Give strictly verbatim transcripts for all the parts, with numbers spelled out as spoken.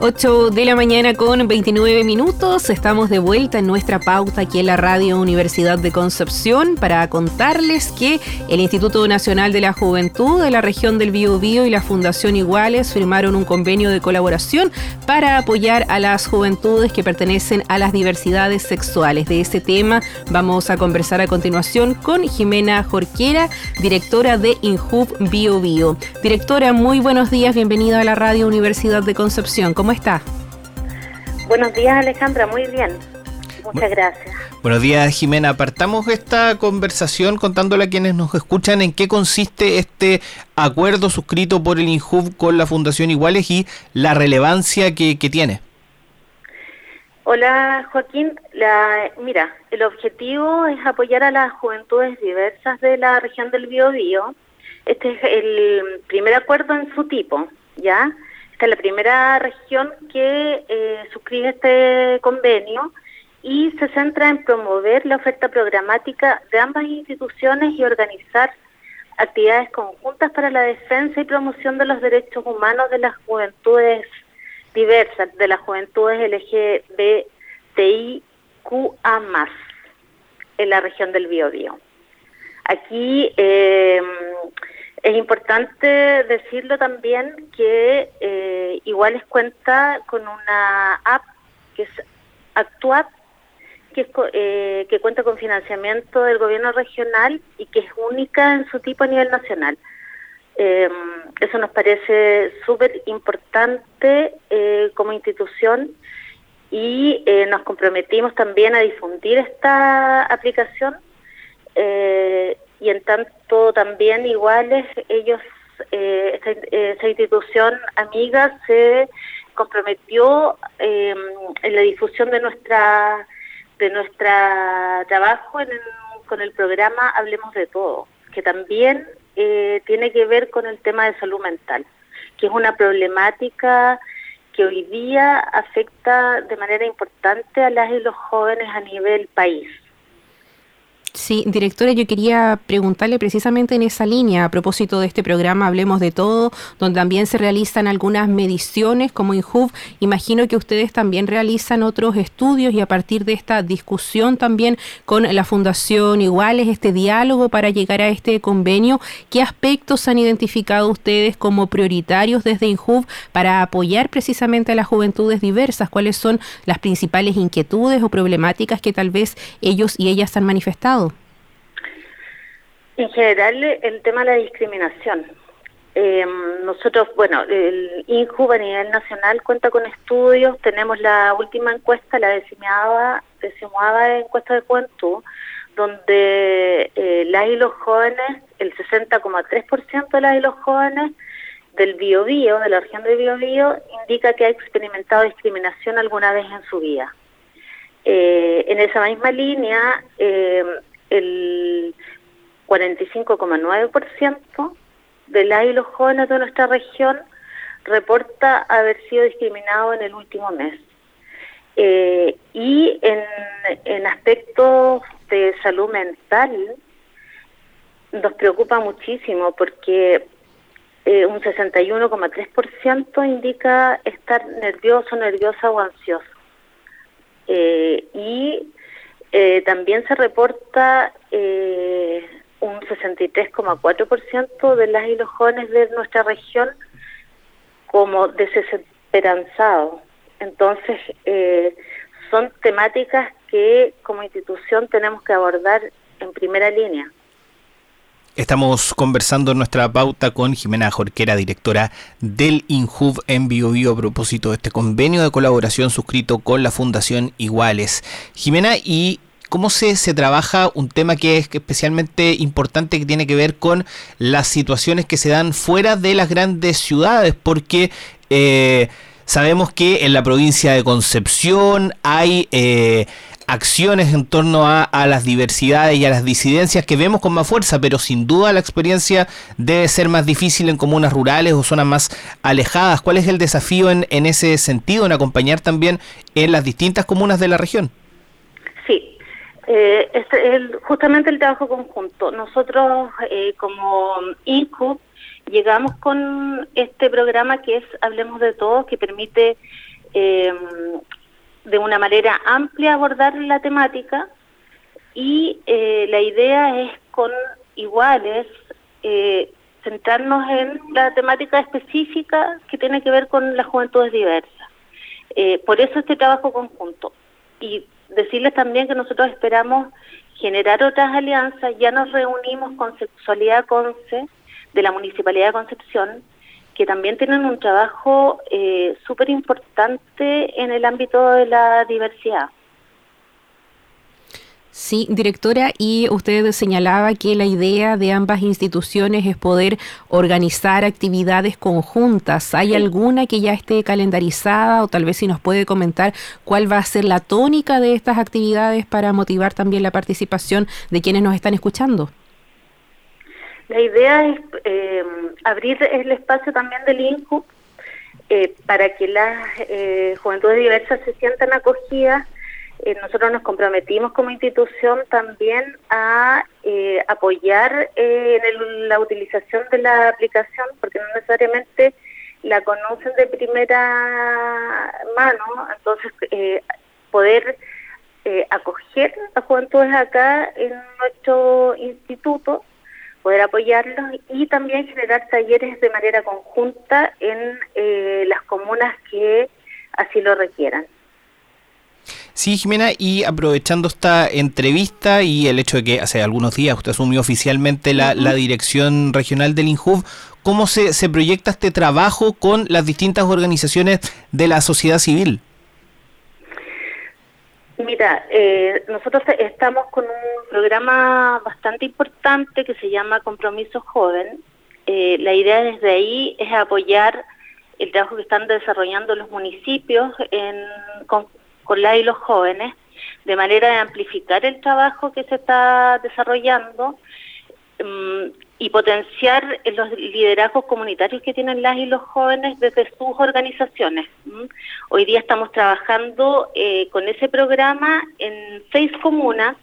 ocho de la mañana con veintinueve minutos. Estamos de vuelta en nuestra pauta aquí en la Radio Universidad de Concepción para contarles que el Instituto Nacional de la Juventud de la región del Biobío y la Fundación Iguales firmaron un convenio de colaboración para apoyar a las juventudes que pertenecen a las diversidades sexuales. De este tema vamos a conversar a continuación con Jimena Jorquera, directora de INJUV Biobío. Directora, muy buenos días, bienvenida a la Radio Universidad de Concepción. ¿Cómo está? Buenos días, Alejandra, muy bien. Muchas gracias. Buenos días, Jimena. Apartamos esta conversación contándole a quienes nos escuchan en qué consiste este acuerdo suscrito por el INJUV con la Fundación Iguales y la relevancia que, que tiene. Hola, Joaquín. La, mira, el objetivo es apoyar a las juventudes diversas de la región del Biobío. Este es el primer acuerdo en su tipo, ¿ya? Esta es la primera región que eh, suscribe este convenio y se centra en promover la oferta programática de ambas instituciones y organizar actividades conjuntas para la defensa y promoción de los derechos humanos de las juventudes diversas, de las juventudes L G B T I Q A más, en la región del Biobío. Aquí eh, es importante decirlo también que eh, Iguales cuenta con una app que es ActuApp, que, es, eh, que cuenta con financiamiento del gobierno regional y que es única en su tipo a nivel nacional. Eh, eso nos parece súper importante eh, como institución y eh, nos comprometimos también a difundir esta aplicación. Eh, y en tanto también Iguales, ellos, eh, esta, esa institución amiga se comprometió eh, en la difusión de nuestra de nuestra trabajo en el, con el programa Hablemos de Todo, que también eh, tiene que ver con el tema de salud mental, que es una problemática que hoy día afecta de manera importante a las y los jóvenes a nivel país. Sí, directora, yo quería preguntarle precisamente en esa línea, a propósito de este programa Hablemos de Todo, donde también se realizan algunas mediciones como INJUV. Imagino que ustedes también realizan otros estudios y a partir de esta discusión también con la Fundación Iguales, este diálogo para llegar a este convenio, ¿qué aspectos han identificado ustedes como prioritarios desde INJUV para apoyar precisamente a las juventudes diversas? ¿Cuáles son las principales inquietudes o problemáticas que tal vez ellos y ellas han manifestado? En general, el tema de la discriminación. Eh, nosotros, bueno, el INJUV a nivel nacional cuenta con estudios, tenemos la última encuesta, la decimoava, decimoava encuesta de juventud, donde eh, las y los jóvenes, el sesenta coma tres por ciento de las y los jóvenes del Biobío, de la región del Biobío, indica que ha experimentado discriminación alguna vez en su vida. Eh, en esa misma línea, eh, el cuarenta y cinco coma nueve por ciento de las y los jóvenes de nuestra región reporta haber sido discriminado en el último mes. Eh, y en, en aspectos de salud mental nos preocupa muchísimo porque eh, un sesenta y uno coma tres por ciento indica estar nervioso, nerviosa o ansioso. Eh, y eh, también se reporta eh, un sesenta y tres coma cuatro por ciento de las y los jóvenes de nuestra región como desesperanzados. Entonces, eh, son temáticas que como institución tenemos que abordar en primera línea. Estamos conversando en nuestra pauta con Jimena Jorquera, directora del INJUV en Biobío, a propósito de este convenio de colaboración suscrito con la Fundación Iguales. Jimena, y ¿cómo se, se trabaja un tema que es especialmente importante, que tiene que ver con las situaciones que se dan fuera de las grandes ciudades? Porque eh, sabemos que en la provincia de Concepción hay eh, acciones en torno a, a las diversidades y a las disidencias que vemos con más fuerza, pero sin duda la experiencia debe ser más difícil en comunas rurales o zonas más alejadas. ¿Cuál es el desafío en, en ese sentido, en acompañar también en las distintas comunas de la región? Sí, eh, es el, justamente el trabajo conjunto. Nosotros eh, como INJUV llegamos con este programa que es Hablemos de Todo, que permite eh, de una manera amplia abordar la temática y eh, la idea es con iguales eh, centrarnos en la temática específica que tiene que ver con las juventudes diversas. Eh, por eso este trabajo conjunto. Y decirles también que nosotros esperamos generar otras alianzas. Ya nos reunimos con Sexualidad Conce de la Municipalidad de Concepción, que también tienen un trabajo eh, súper importante en el ámbito de la diversidad. Sí, directora, y usted señalaba que la idea de ambas instituciones es poder organizar actividades conjuntas. ¿Hay sí. alguna que ya esté calendarizada o tal vez si nos puede comentar cuál va a ser la tónica de estas actividades para motivar también la participación de quienes nos están escuchando? La idea es eh, abrir el espacio también del INJUV eh, para que las eh, juventudes diversas se sientan acogidas. Eh, nosotros nos comprometimos como institución también a eh, apoyar eh, en el, la utilización de la aplicación, porque no necesariamente la conocen de primera mano, entonces eh, poder eh, acoger a juventudes acá en nuestro instituto, poder apoyarlos y también generar talleres de manera conjunta en eh, las comunas que así lo requieran. Sí, Jimena, y aprovechando esta entrevista y el hecho de que hace algunos días usted asumió oficialmente la, uh-huh. la dirección regional del INJUV, ¿cómo se, se proyecta este trabajo con las distintas organizaciones de la sociedad civil? Mira, eh, nosotros estamos con un programa bastante importante que se llama Compromiso Joven. Eh, la idea desde ahí es apoyar el trabajo que están desarrollando los municipios en, con, con la y los jóvenes, de manera de amplificar el trabajo que se está desarrollando um, y potenciar los liderazgos comunitarios que tienen las y los jóvenes desde sus organizaciones. ¿Mm? Hoy día estamos trabajando eh, con ese programa en seis comunas,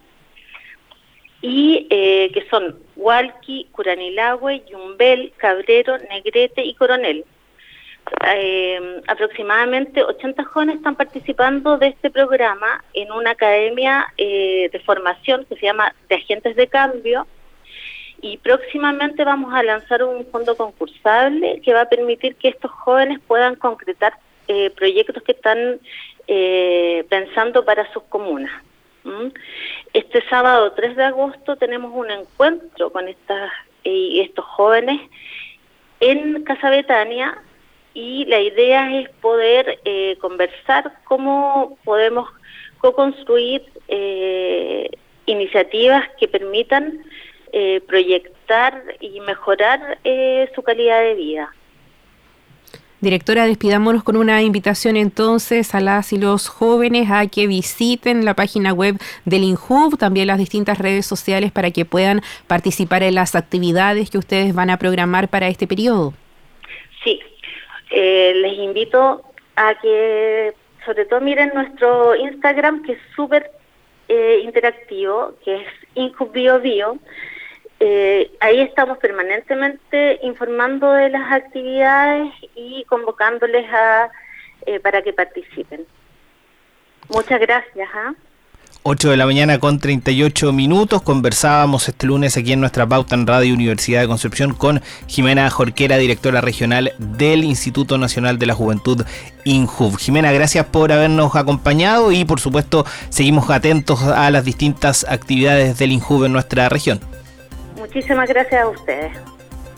y eh, que son Hualqui, Curanilahue, Yumbel, Cabrero, Negrete y Coronel. Eh, aproximadamente ochenta jóvenes están participando de este programa en una academia eh, de formación que se llama de Agentes de Cambio, y próximamente vamos a lanzar un fondo concursable que va a permitir que estos jóvenes puedan concretar eh, proyectos que están eh, pensando para sus comunas. ¿Mm? Este sábado tres de agosto tenemos un encuentro con estas eh, estos jóvenes en Casa Betania, y la idea es poder eh, conversar cómo podemos co-construir eh, iniciativas que permitan eh, proyectar y mejorar eh, su calidad de vida. Directora, despidámonos con una invitación entonces a las y los jóvenes a que visiten la página web del INJUV, también las distintas redes sociales para que puedan participar en las actividades que ustedes van a programar para este periodo. Sí, eh, les invito a que sobre todo miren nuestro Instagram, que es súper eh, interactivo, que es INJUV Bio Bio. Eh, ahí estamos permanentemente informando de las actividades y convocándoles a eh, para que participen. Muchas gracias. ¿eh? ocho de la mañana con treinta y ocho minutos. Conversábamos este lunes aquí en nuestra pauta en Radio Universidad de Concepción con Jimena Jorquera, directora regional del Instituto Nacional de la Juventud INJUV. Jimena, gracias por habernos acompañado y por supuesto seguimos atentos a las distintas actividades del INJUV en nuestra región. Muchísimas gracias a ustedes.